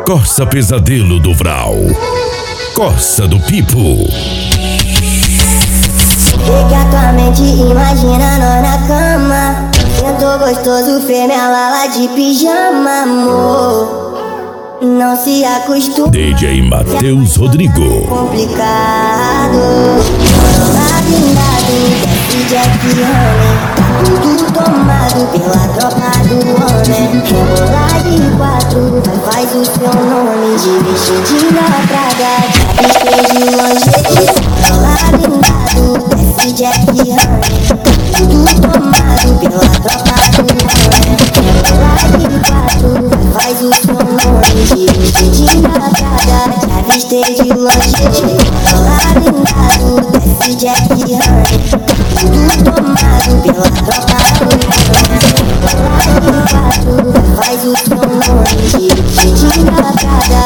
Corsa Pesadelo do Vral, Corsa do Pipo. Fica a tua mente, imagina nós na cama. Sentou gostoso, fez minha lala de pijama, amor. Não se acostuma. DJ Matheus Rodrigo. Complicado. Lá blindado, desce Jack Honey. Tá tudo tomado pela tropa do homem. Rebolar de quatro, faz o seu nome. De vestidinho Prada, de de longe. Lá blindado, desce Jack Honey. Tudo tomado pela tropa do homem. Rebolar de quatro, faz o seu nome. De vestidinho Prada, de de longe. Lá blindado, desce Jack Honey. Tudo tomado pela tropa do homem. Faz o som longe, de nada,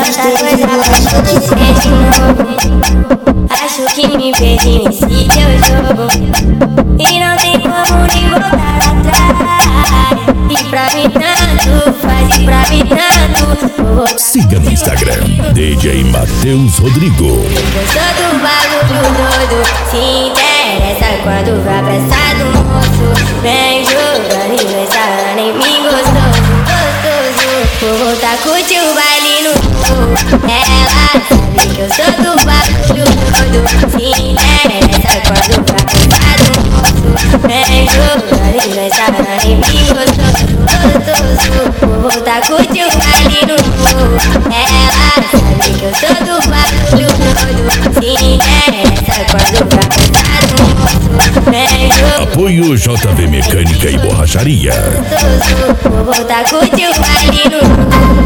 acho que me perdi nesse teu jogo e não tem como nem voltar atrás. E pra mim tanto, faz e pra mim tanto. Siga no Instagram, DJ Matheus Rodrigo. Gostou do bagulho doido, se interessa quando vai pra essa do moço. Vem jogando e vem sarrando em mim gostoso, gostoso. Vou voltar a curtir o baile no show. Ela sabe que eu sou do bagulho doido, se interessa quando vai pra essa do moço. Vem jogando e vem sarrando em mim gostoso, gostoso. Vou voltar a curtir o baile no show. Ela sabe que eu sou do bagulho doido, se interessa quando vai pra essa do moço. Apoio JV Mecânica e Borracharia. Vou voltar a curtir o baile no